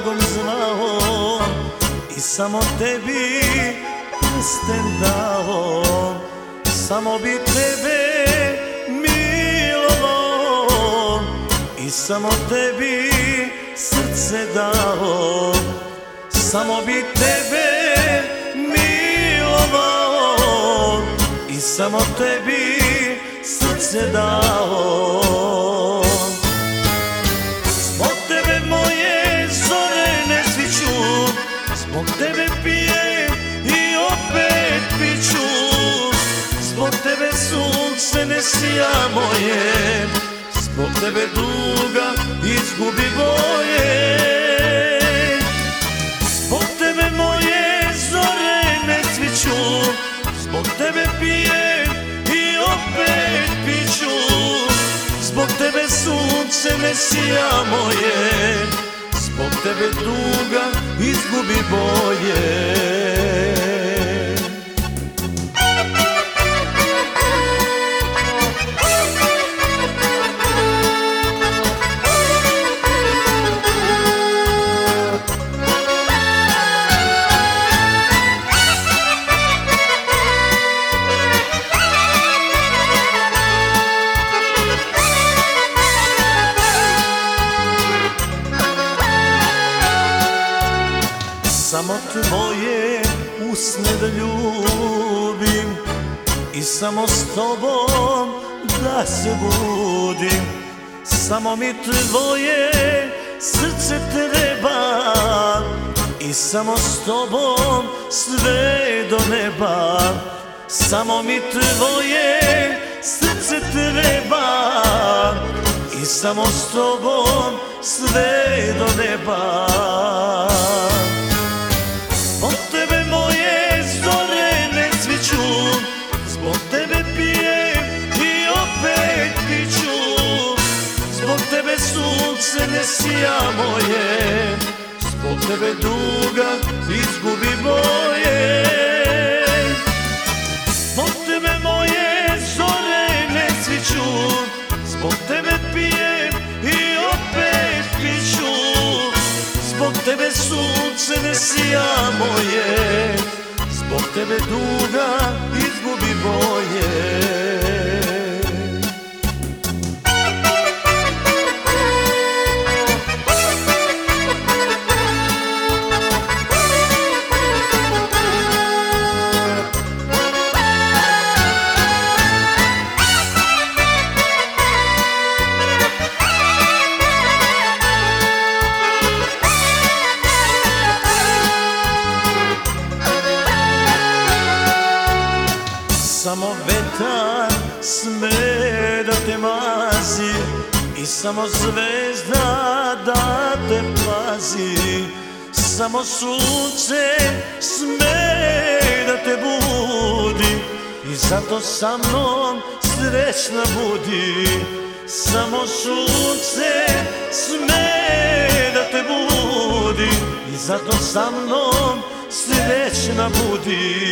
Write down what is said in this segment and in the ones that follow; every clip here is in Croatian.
tragom znao i samo tebi prsten dao, samo bi tebe milovao i samo tebi srce dao, samo bi tebe milovao i samo tebi srce dao. Zbog tebe moje zore ne sviću, zbog tebe pijem i opet piću, zbog tebe sunce ne sija moje, zbog tebe duga izgubi boje. Zbog tebe moje zore ne cviću, zbog tebe pijem i opet piću, zbog tebe sunce ne sija moje, zbog tebe duga izgubi boje. Samo tvoje usne da ljubim i samo s tobom da se budim, samo mi tvoje srce treba i samo s tobom sve do neba, samo mi tvoje srce treba i samo s tobom sve do neba. Zbog tebe moje zore ne cviću, zbog tebe pijem i opet piću, zbog tebe sunce ne sija moje, zbog tebe duga izgubi boje. Zbog tebe moje zore ne cviću, zbog tebe pijem i opet piću, zbog tebe sunce ne sija moje, zbog tebe duga izgubi boje. Samo vetar sme da te mazi i samo zvezda da te pazi, samo sunce sme da te budi i zato sa mnom srećna budi. Samo sunce sme da te budi i zato sa mnom srećna budi.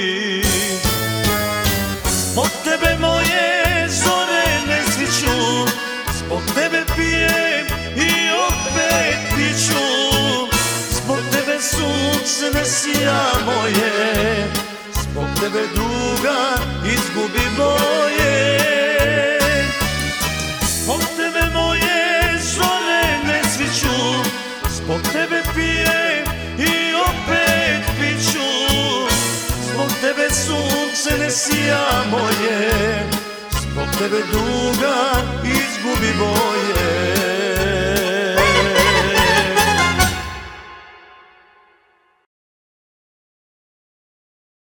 Zbog tebe moje zore ne cviću, zbog tebe pijem i opet piću, zbog tebe sunce ne sija moje, zbog tebe duga izgubi boje. Zbog tebe moje zore ne cviću, zbog tebe pijem i opet piću, zbog tebe sunce ne sija moje, zbog tebe duga izgubi boje.